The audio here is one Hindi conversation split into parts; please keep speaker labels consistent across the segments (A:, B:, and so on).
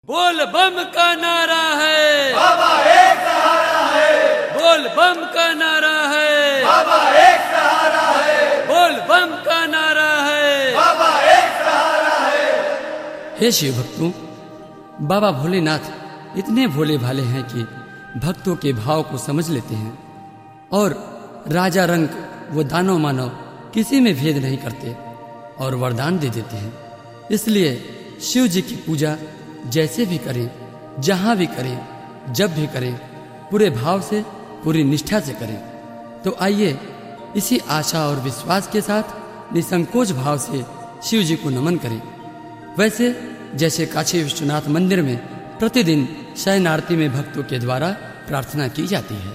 A: बोल बम का नारा है,
B: बाबा एक सहारा है।
A: बोल बम का नारा है,
B: बाबा एक सहारा है।
A: बोल बम का नारा है,
B: बाबा एक सहारा है।
A: हे शिव भक्तों, बाबा भोलेनाथ इतने भोले भाले हैं कि भक्तों के भाव को समझ लेते हैं और राजा रंक वो दानव मानव किसी में भेद नहीं करते और वरदान दे देते हैं। इसलिए शिव जी की पूजा जैसे भी करें, जहां भी करें, जब भी करें, पूरे भाव से, पूरी निष्ठा से करें। तो आइए इसी आशा और विश्वास के साथ निसंकोच भाव से शिव जी को नमन करें। वैसे जैसे काशी विश्वनाथ मंदिर में प्रतिदिन शयन आरती में भक्तों के द्वारा प्रार्थना की जाती है।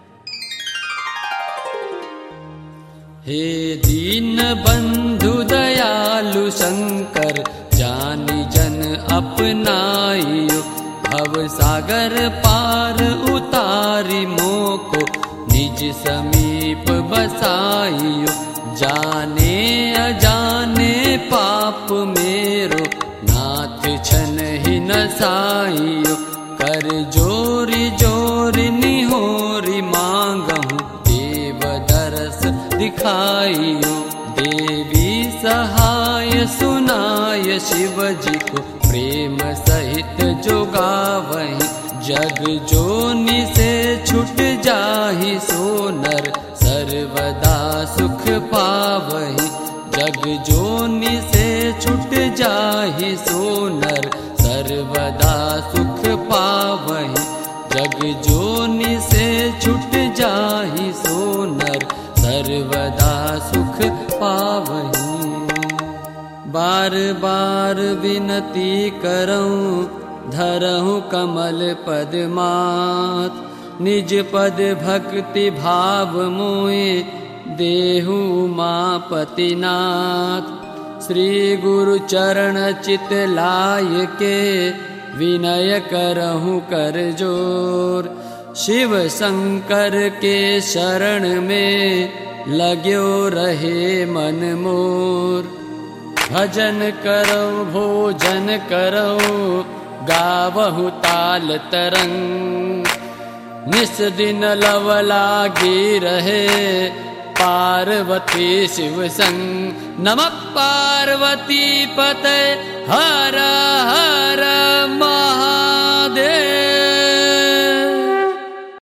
A: हे दीन बंधु दयालु शंकर, जानी जन अपनाइयो, भव सागर पार उतारी मोको, निज समीप बसाइयो। जाने अजाने पाप मेरो, नाथ छन ही नसाइयो। कर जोरी जोरी निहोरी मांगहूँ, देव दरस दिखाइयो। देवी सहाय सुनाय शिव जी को, प्रेम सहित जो गावहीं। जग जोनि से छुट जाहि सो नर, सर्वदा सुख पावहीं। जग जोनि से छुट जाहि सो नर, सर्वदा सुख पावहीं। जग जोनि से छुट जाहि सो नर, सर्वदा सुख पावहीं। बार बार विनती करऊं, धरहूं कमल पद मात। निज पद भक्ति भाव मोए, देहु उमापति नाथ। श्री गुरु चरण चित लाय के, विनय करहूं कर जोर। शिव शंकर के शरण में, लाग्यो रहे मन मोर। भजन करो भोजन करो, गावहु ताल तरंग। निस दिन लव लागी रहे, पार्वती शिव संग। नमः पार्वती पते हर हर महादेव।